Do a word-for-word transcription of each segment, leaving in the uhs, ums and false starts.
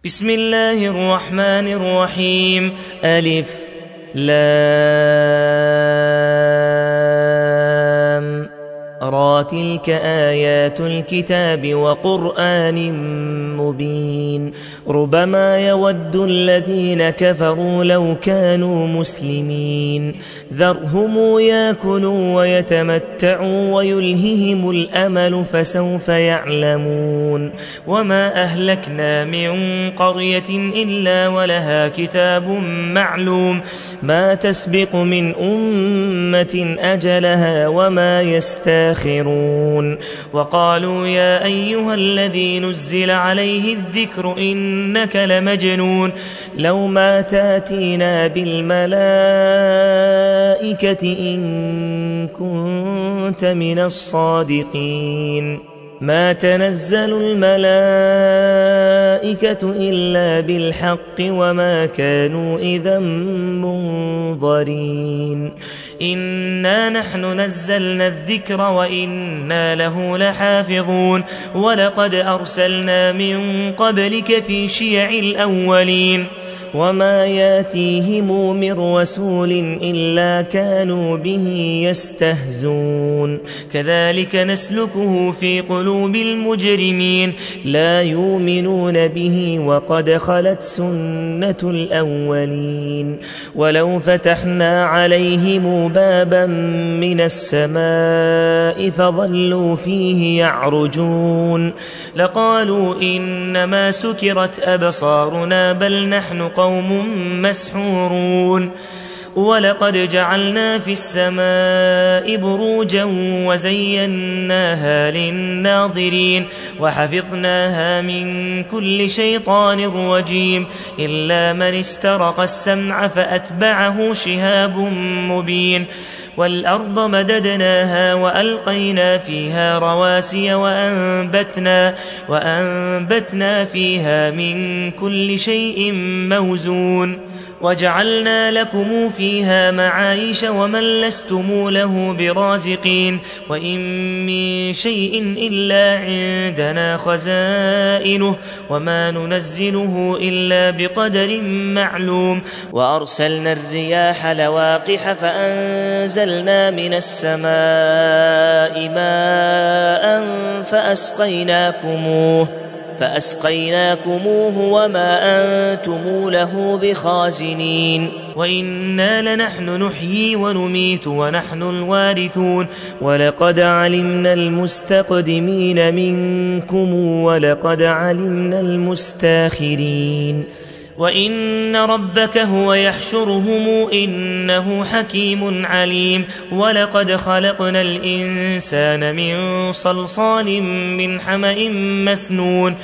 بسم الله الرحمن الرحيم. ألف لام را تلك آيات الكتاب وقرآن مبين ربما يود الذين كفروا لو كانوا مسلمين ذرهم ياكلوا ويتمتعوا ويلههم الأمل فسوف يعلمون وما أهلكنا من قرية إلا ولها كتاب معلوم ما تسبق من أمة أجلها وما يستاخرون وقالوا يا أيها الذي نزل عليه الذكر إنك لمجنون لو ما تاتينا بالملائكة إن كنت من الصادقين ما تنزل الملائكة إلا بالحق وما كانوا إذا منظرين إنا نحن نزلنا الذكر وإنا له لحافظون ولقد أرسلنا من قبلك في شيع الأولين وما ياتيهم من رسول إلا كانوا به يستهزون كذلك نسلكه في قلوب المجرمين لا يؤمنون به وقد خلت سنة الأولين ولو فتحنا عليهم بابا من السماء فظلوا فيه يعرجون لقالوا إنما سكرت أبصارنا بل نحن قوم مسحورون ولقد جعلنا في السماء بروجا وزيناها للناظرين وحفظناها من كل شيطان رجيم إلا من استرق السمع فأتبعه شهاب مبين والأرض مددناها وألقينا فيها رواسي وأنبتنا, وأنبتنا فيها من كل شيء موزون وجعلنا لكم فيها معايش ومن لستم له برازقين وإن من شيء إلا عندنا خزائنه وما ننزله إلا بقدر معلوم وأرسلنا الرياح لواقح فأنزلنا من السماء ماء فأسقيناكموه فأسقيناكموه وما أنتم له بخازنين وإنا لنحن نحيي ونميت ونحن الوارثون ولقد علمنا المستقدمين منكم ولقد علمنا المستاخرين وإن ربك هو يحشرهم إنه حكيم عليم ولقد خلقنا الإنسان من صلصال من حمأ مسنون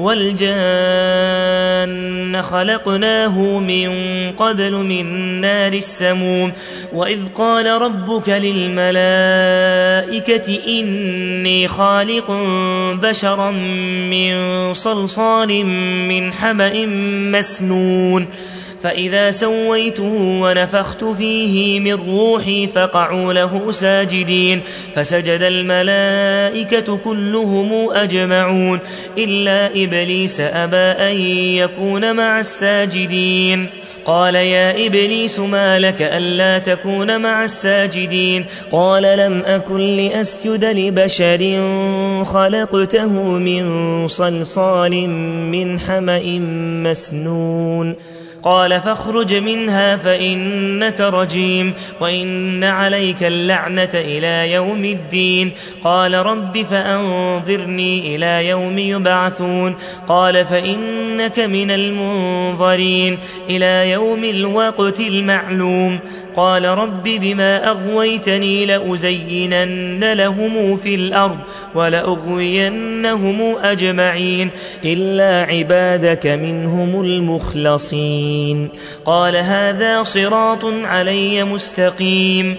والجان خلقناه من قبل من نار السموم وإذ قال ربك للملائكة إني خالق بشرا من صلصال من حمأ مسنون فإذا سويته ونفخت فيه من روحي فقعوا له ساجدين فسجد الملائكة كلهم أجمعون إلا إبليس أبى أن يكون مع الساجدين قال يا إبليس ما لك ألا تكون مع الساجدين قال لم أكن لأسجد لبشر خلقته من صلصال من حمأ مسنون قال فاخرج منها فإنك رجيم وإن عليك اللعنة إلى يوم الدين قال رب فأنظرني إلى يوم يبعثون قال فإنك من المنظرين إلى يوم الوقت المعلوم قال رب بما أغويتني لأزينن لهم في الأرض ولأغوينهم أجمعين إلا عبادك منهم المخلصين قال هذا صراط علي مستقيم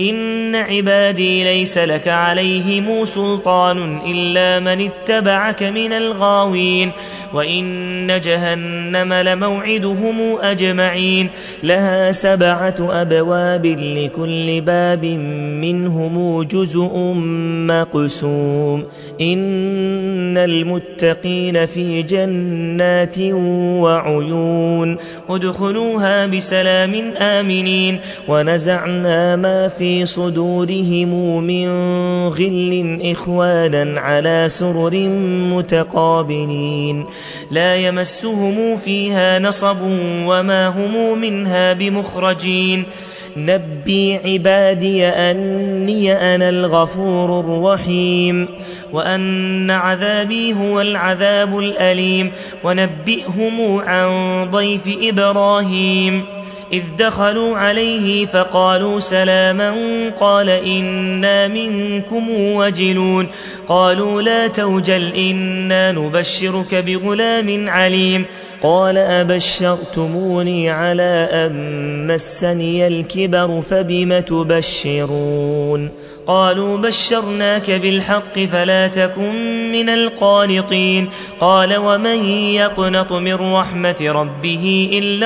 إن عبادي ليس لك عليهم سلطان إلا من اتبعك من الغاوين وإن جهنم لموعدهم أجمعين لها سبعة أبواب لكل باب منهم جزء مقسوم إن المتقين في جنات وعيون ادخلوها بسلام آمنين ونزعنا ما في صدورهم من غل إخوانا على سرر متقابلين لا يمسهم فيها نصب وما هم منها بمخرجين نبي عبادي أني أنا الغفور الرحيم وأن عذابي هو العذاب الأليم ونبئهم عن ضيف إبراهيم إذ دخلوا عليه فقالوا سلاما قال إنا منكم وجلون قالوا لا توجل إنا نبشرك بغلام عليم قال أبشرتموني على أن مسني الكبر فبم تبشرون قالوا بشرناك بالحق فلا تكن من القانطين قال ومن يقنط من رحمة ربه إلا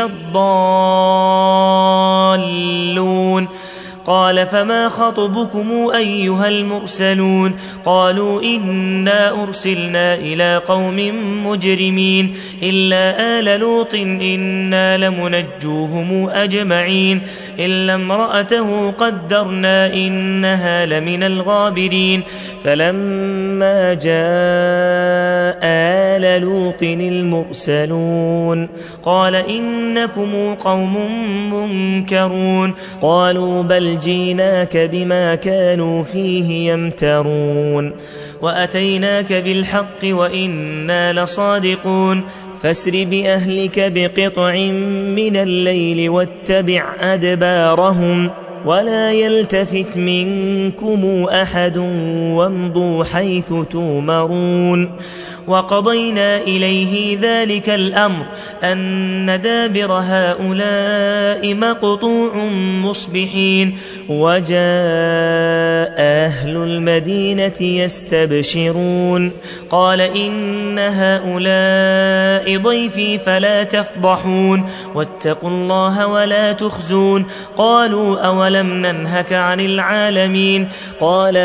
الضالون قال فما خطبكم أيها المرسلون قالوا إنا أرسلنا إلى قوم مجرمين إلا آل لوط إنا لمنجوهم أجمعين إلا امرأته قدرنا إنها لمن الغابرين فلما جاء آل لوط المرسلون قال إنكم قوم منكرون قالوا بل جيناك بما كانوا فيه يمترون وأتيناك بالحق وإنا لصادقون فاسر بأهلك بقطع من الليل واتبع أدبارهم ولا يلتفت منكم أحد وامضوا حيث تومرون وقضينا إليه ذلك الأمر أن دابر هؤلاء مقطوع مصبحين وجاء أهل المدينة يستبشرون قال إن هؤلاء ضيفي فلا تفضحون واتقوا الله ولا تخزون قالوا أولم ننهك عن العالمين قال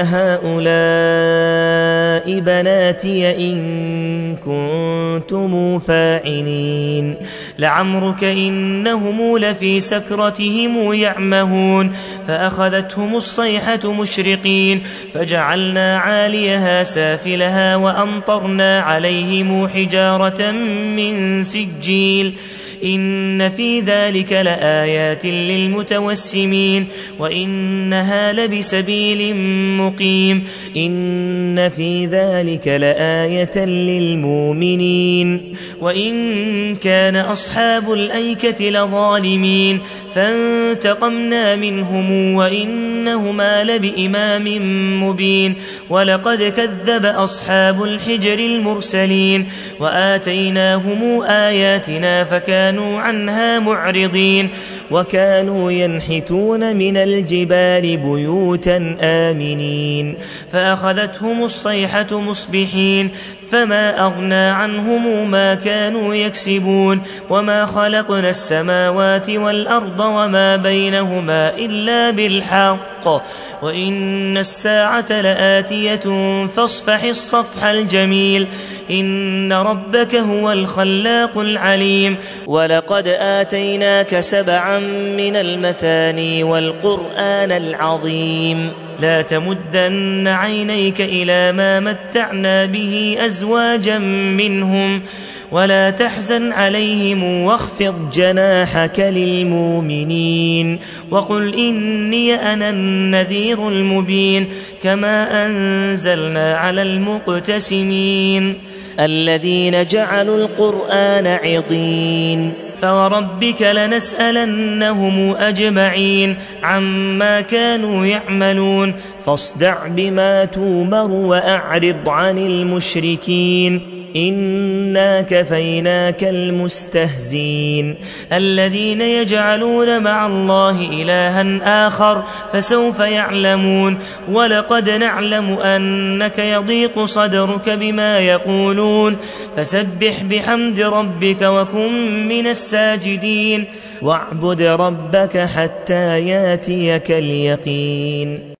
هؤلاء بناتي إن كنتم فاعلين لعمرك إنهم لفي سكرتهم يعمهون فأخذتهم الصيحة مشرقين فجعلنا عاليها سافلها وأمطرنا عليهم حجارة من سجيل إن في ذلك لآيات للمتوسمين وإنها لبسبيل مقيم إن في ذلك لآية للمؤمنين وإن كان أصحاب الأيكة لظالمين فانتقمنا منهم وإنهما لبإمام مبين ولقد كذب أصحاب الحجر المرسلين وآتيناهم آياتنا فكانوا عنها معرضين وكانوا ينحتون من الجبال بيوتا آمنين فأخذتهم الصيحة مصبحين فما أغنى عنهم ما كانوا يكسبون وما خلقنا السماوات والأرض وما بينهما إلا بالحق وإن الساعة لآتية فاصفح الصفح الجميل إن ربك هو الخلاق العليم ولقد آتيناك سبعا من المثاني والقرآن العظيم لا تمدن عينيك إلى ما متعنا به أزواجا منهم ولا تحزن عليهم واخفض جناحك للمؤمنين وقل إني أنا النذير المبين كما أنزلنا على المقتسمين الذين جعلوا القرآن عضين فوربك لنسألنهم أجمعين عما كانوا يعملون فاصدع بما تومر وأعرض عن المشركين إنا كفيناك المستهزين الذين يجعلون مع الله إلها آخر فسوف يعلمون ولقد نعلم أنك يضيق صدرك بما يقولون فسبح بحمد ربك وكن من الساجدين واعبد ربك حتى ياتيك اليقين.